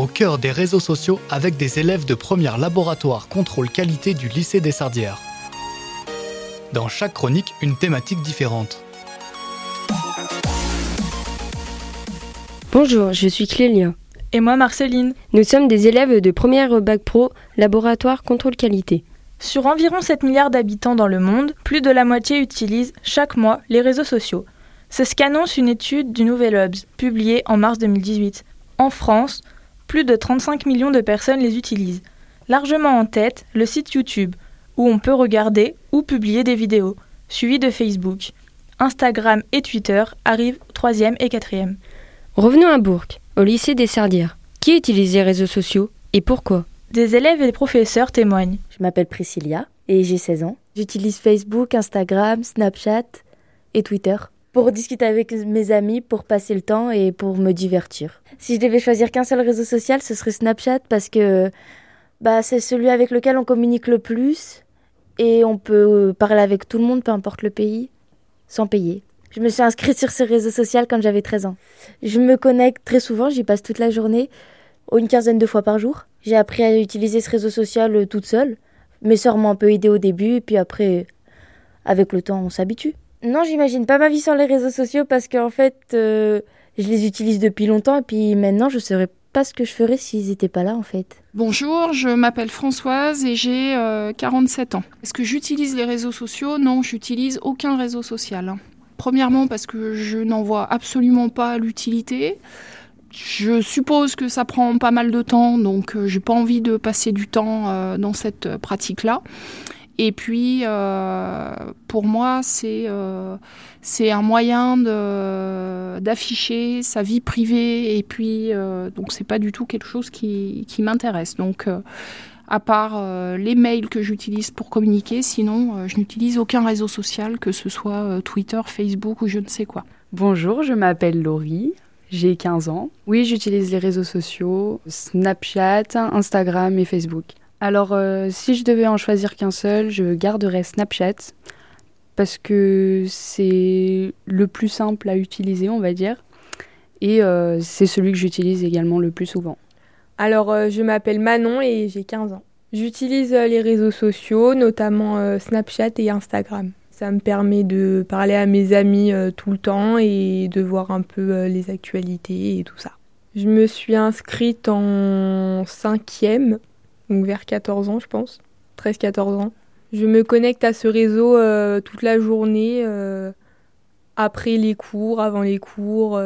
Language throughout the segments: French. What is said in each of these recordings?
cœur des réseaux sociaux avec des élèves de première laboratoire contrôle qualité du lycée des Sardières. Dans chaque chronique, une thématique différente. Bonjour, je suis Clélia. Et moi Marceline. Nous sommes des élèves de première Bac Pro, laboratoire contrôle qualité. Sur environ 7 milliards d'habitants dans le monde, plus de la moitié utilisent chaque mois les réseaux sociaux. C'est ce qu'annonce une étude du Nouvel Obs, publiée en mars 2018. En France, plus de 35 millions de personnes les utilisent. Largement en tête, le site YouTube, où on peut regarder ou publier des vidéos, suivi de Facebook. Instagram et Twitter arrivent 3e et 4e. Revenons à Bourg, au lycée des Sardières. Qui utilise les réseaux sociaux et pourquoi ? Des élèves et des professeurs témoignent. Je m'appelle Priscilla et j'ai 16 ans. J'utilise Facebook, Instagram, Snapchat et Twitter pour discuter avec mes amis, pour passer le temps et pour me divertir. Si je devais choisir qu'un seul réseau social, ce serait Snapchat parce que c'est celui avec lequel on communique le plus et on peut parler avec tout le monde, peu importe le pays, sans payer. Je me suis inscrite sur ce réseau social quand j'avais 13 ans. Je me connecte très souvent, j'y passe toute la journée, une quinzaine de fois par jour. J'ai appris à utiliser ce réseau social toute seule. Mes sœurs m'ont un peu aidée au début, et puis après, avec le temps, on s'habitue. Non, j'imagine pas ma vie sans les réseaux sociaux parce qu'en fait, je les utilise depuis longtemps et puis maintenant, je saurais pas ce que je ferais s'ils étaient pas là en fait. Bonjour, je m'appelle Françoise et j'ai 47 ans. Est-ce que j'utilise les réseaux sociaux ? Non, j'utilise aucun réseau social. Premièrement parce que je n'en vois absolument pas l'utilité. Je suppose que ça prend pas mal de temps, donc j'ai pas envie de passer du temps dans cette pratique-là. Et puis, pour moi, c'est un moyen d'afficher sa vie privée. Et puis, donc c'est pas du tout quelque chose qui m'intéresse. Donc, à part les mails que j'utilise pour communiquer, sinon, je n'utilise aucun réseau social, que ce soit Twitter, Facebook ou je ne sais quoi. Bonjour, je m'appelle Laurie. J'ai 15 ans. Oui, j'utilise les réseaux sociaux, Snapchat, Instagram et Facebook. Alors, si je devais en choisir qu'un seul, je garderais Snapchat parce que c'est le plus simple à utiliser, on va dire. Et c'est celui que j'utilise également le plus souvent. Alors, je m'appelle Manon et j'ai 15 ans. J'utilise les réseaux sociaux, notamment Snapchat et Instagram. Ça me permet de parler à mes amis tout le temps et de voir un peu les actualités et tout ça. Je me suis inscrite en 5e, donc vers 14 ans je pense, 13-14 ans. Je me connecte à ce réseau toute la journée, après les cours, avant les cours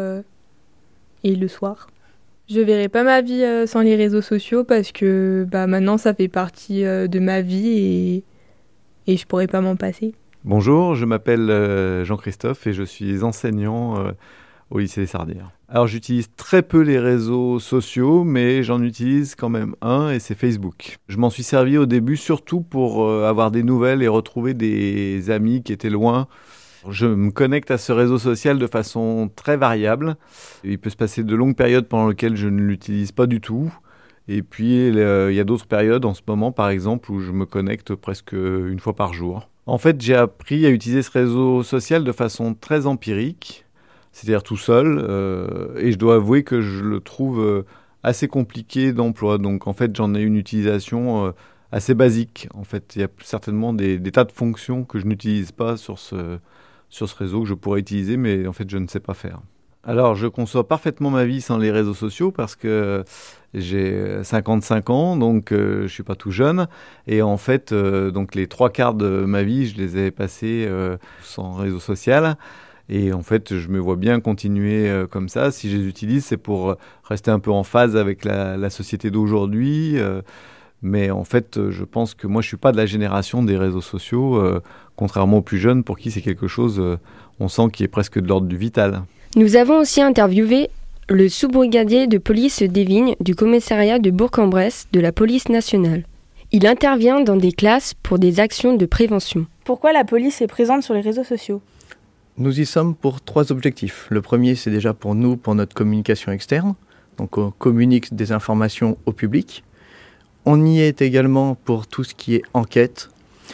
et le soir. Je verrai pas ma vie sans les réseaux sociaux parce que maintenant ça fait partie de ma vie et je pourrais pas m'en passer. Bonjour, je m'appelle Jean-Christophe et je suis enseignant au lycée des Sardières. Alors j'utilise très peu les réseaux sociaux, mais j'en utilise quand même un et c'est Facebook. Je m'en suis servi au début surtout pour avoir des nouvelles et retrouver des amis qui étaient loin. Je me connecte à ce réseau social de façon très variable. Il peut se passer de longues périodes pendant lesquelles je ne l'utilise pas du tout. Et puis il y a d'autres périodes en ce moment par exemple où je me connecte presque une fois par jour. En fait, j'ai appris à utiliser ce réseau social de façon très empirique, c'est-à-dire tout seul, et je dois avouer que je le trouve assez compliqué d'emploi. Donc en fait, j'en ai une utilisation assez basique. En fait, il y a certainement des tas de fonctions que je n'utilise pas sur ce réseau que je pourrais utiliser, mais en fait, je ne sais pas faire. Alors, je conçois parfaitement ma vie sans les réseaux sociaux parce que j'ai 55 ans, donc je ne suis pas tout jeune. Et en fait, donc les 3/4 de ma vie, je les ai passés sans réseau social. Et en fait, je me vois bien continuer comme ça. Si je les utilise, c'est pour rester un peu en phase avec la société d'aujourd'hui. Mais en fait, je pense que moi, je ne suis pas de la génération des réseaux sociaux, contrairement aux plus jeunes pour qui c'est quelque chose, on sent, qui est presque de l'ordre du vital. Nous avons aussi interviewé le sous-brigadier de police des Vignes du commissariat de Bourg-en-Bresse de la police nationale. Il intervient dans des classes pour des actions de prévention. Pourquoi la police est présente sur les réseaux sociaux ? Nous y sommes pour 3 objectifs. Le premier, c'est déjà pour nous, pour notre communication externe. Donc on communique des informations au public. On y est également pour tout ce qui est enquête.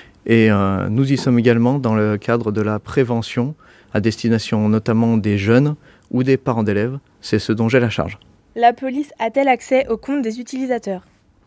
Et nous y sommes également dans le cadre de la prévention à destination notamment des jeunes ou des parents d'élèves. C'est ce dont j'ai la charge. La police a-t-elle accès aux comptes des utilisateurs ?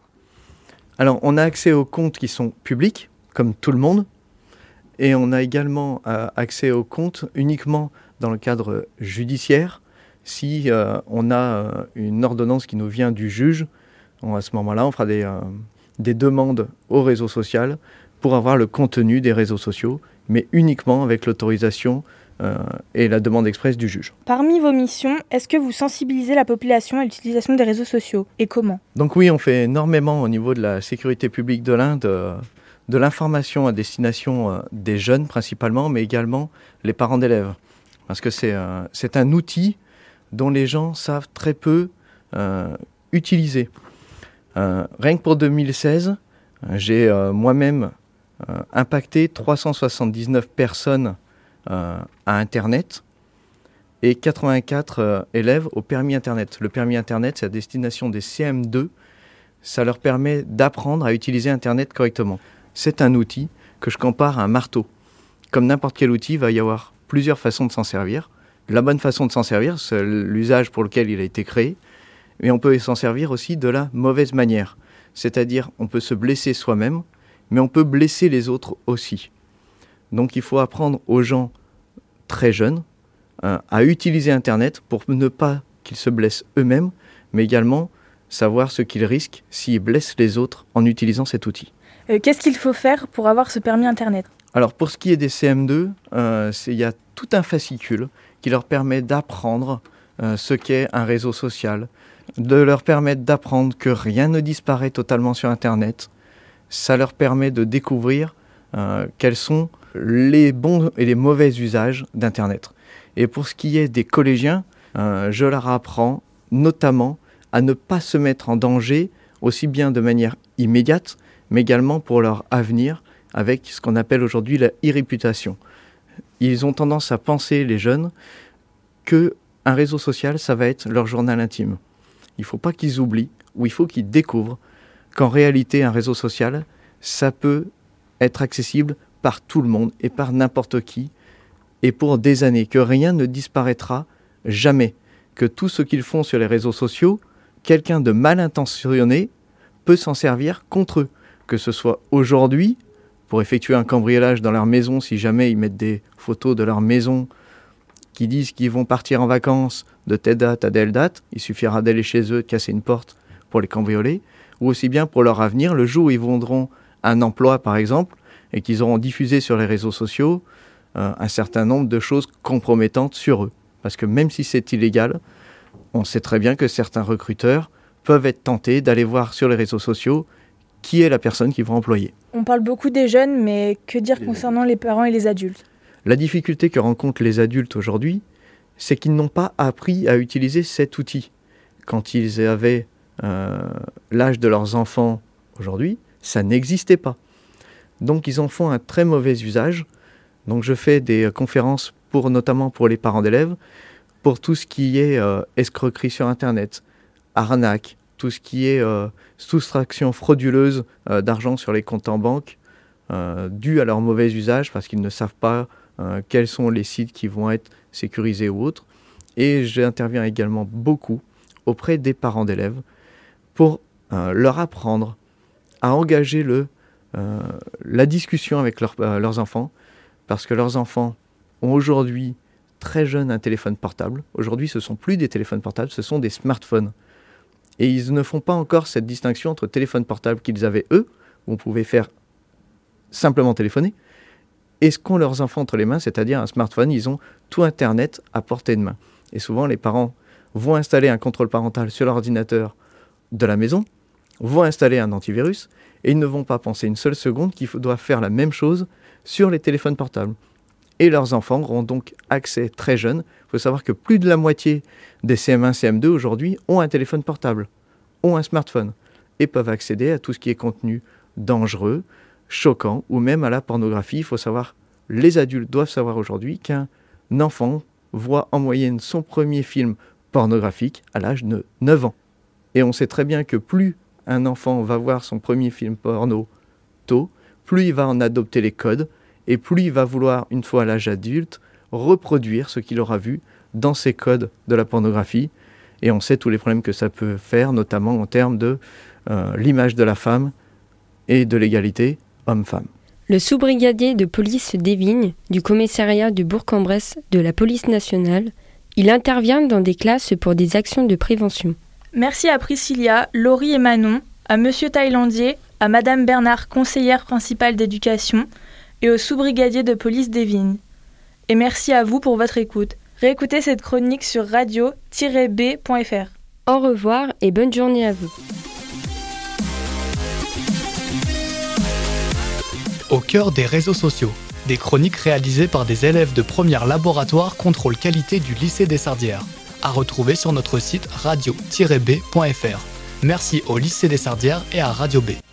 Alors, on a accès aux comptes qui sont publics, comme tout le monde, et on a également accès aux comptes uniquement dans le cadre judiciaire. Si on a une ordonnance qui nous vient du juge, à ce moment-là, on fera des demandes au réseau social pour avoir le contenu des réseaux sociaux, mais uniquement avec l'autorisation et la demande expresse du juge. Parmi vos missions, est-ce que vous sensibilisez la population à l'utilisation des réseaux sociaux et comment ? Donc oui, on fait énormément au niveau de la sécurité publique de l'Inde, de l'information à destination des jeunes principalement, mais également les parents d'élèves. Parce que c'est un outil dont les gens savent très peu utiliser. Rien que pour 2016, j'ai moi-même impacté 379 personnes à Internet et 84 élèves au permis Internet. Le permis Internet, c'est à destination des CM2. Ça leur permet d'apprendre à utiliser Internet correctement. C'est un outil que je compare à un marteau. Comme n'importe quel outil, il va y avoir plusieurs façons de s'en servir. La bonne façon de s'en servir, c'est l'usage pour lequel il a été créé. Mais on peut s'en servir aussi de la mauvaise manière. C'est-à-dire, on peut se blesser soi-même, mais on peut blesser les autres aussi. Donc il faut apprendre aux gens très jeunes à utiliser Internet pour ne pas qu'ils se blessent eux-mêmes, mais également savoir ce qu'ils risquent s'ils blessent les autres en utilisant cet outil. Qu'est-ce qu'il faut faire pour avoir ce permis Internet ? Alors pour ce qui est des CM2, il y a tout un fascicule qui leur permet d'apprendre ce qu'est un réseau social, de leur permettre d'apprendre que rien ne disparaît totalement sur Internet. Ça leur permet de découvrir quels sont les bons et les mauvais usages d'Internet. Et pour ce qui est des collégiens, je leur apprends notamment à ne pas se mettre en danger, aussi bien de manière immédiate, mais également pour leur avenir, avec ce qu'on appelle aujourd'hui la e-réputation. Ils ont tendance à penser, les jeunes, qu'un réseau social, ça va être leur journal intime. Il ne faut pas qu'ils oublient, ou il faut qu'ils découvrent qu'en réalité, un réseau social, ça peut être accessible par tout le monde et par n'importe qui, et pour des années, que rien ne disparaîtra jamais, que tout ce qu'ils font sur les réseaux sociaux, quelqu'un de mal intentionné peut s'en servir contre eux, que ce soit aujourd'hui, pour effectuer un cambriolage dans leur maison, si jamais ils mettent des photos de leur maison qui disent qu'ils vont partir en vacances de telle date à telle date, il suffira d'aller chez eux, de casser une porte pour les cambrioler, ou aussi bien pour leur avenir, le jour où ils vendront un emploi par exemple, et qu'ils auront diffusé sur les réseaux sociaux un certain nombre de choses compromettantes sur eux. Parce que même si c'est illégal, on sait très bien que certains recruteurs peuvent être tentés d'aller voir sur les réseaux sociaux qui est la personne qu'ils vont employer. On parle beaucoup des jeunes, mais que dire concernant les parents et les adultes ? La difficulté que rencontrent les adultes aujourd'hui, c'est qu'ils n'ont pas appris à utiliser cet outil. Quand ils avaient l'âge de leurs enfants aujourd'hui, ça n'existait pas. Donc ils en font un très mauvais usage. Donc je fais des conférences notamment pour les parents d'élèves, pour tout ce qui est escroquerie sur Internet, arnaque, tout ce qui est soustraction frauduleuse d'argent sur les comptes en banque, dû à leur mauvais usage parce qu'ils ne savent pas quels sont les sites qui vont être sécurisés ou autres. Et j'interviens également beaucoup auprès des parents d'élèves pour leur apprendre à engager la discussion avec leurs enfants, parce que leurs enfants ont aujourd'hui très jeunes un téléphone portable. Aujourd'hui, ce ne sont plus des téléphones portables, ce sont des smartphones. Et ils ne font pas encore cette distinction entre téléphone portable qu'ils avaient eux, où on pouvait faire simplement téléphoner, et ce qu'ont leurs enfants entre les mains, c'est-à-dire un smartphone. Ils ont tout Internet à portée de main. Et souvent, les parents vont installer un contrôle parental sur l'ordinateur de la maison, vont installer un antivirus, et ils ne vont pas penser une seule seconde qu'ils doivent faire la même chose sur les téléphones portables. Et leurs enfants auront donc accès très jeunes. Il faut savoir que plus de la moitié des CM1, CM2 aujourd'hui ont un téléphone portable, ont un smartphone, et peuvent accéder à tout ce qui est contenu dangereux, choquant, ou même à la pornographie. Il faut savoir, les adultes doivent savoir aujourd'hui qu'un enfant voit en moyenne son premier film pornographique à l'âge de 9 ans. Et on sait très bien que plus un enfant va voir son premier film porno tôt, plus il va en adopter les codes, et plus il va vouloir, une fois à l'âge adulte, reproduire ce qu'il aura vu dans ces codes de la pornographie. Et on sait tous les problèmes que ça peut faire, notamment en termes de l'image de la femme et de l'égalité homme-femme. Le sous-brigadier de police Desvignes, du commissariat de Bourg-en-Bresse de la police nationale, il intervient dans des classes pour des actions de prévention. Merci à Priscilla, Laurie et Manon, à Monsieur Thaïlandier, à Madame Bernard, conseillère principale d'éducation, et au sous-brigadier de police Desvignes. Et merci à vous pour votre écoute. Réécoutez cette chronique sur radio-b.fr. Au revoir et bonne journée à vous. Au cœur des réseaux sociaux, des chroniques réalisées par des élèves de première laboratoire contrôle qualité du lycée des Sardières, à retrouver sur notre site radio-b.fr. Merci au lycée des Sardières et à Radio B.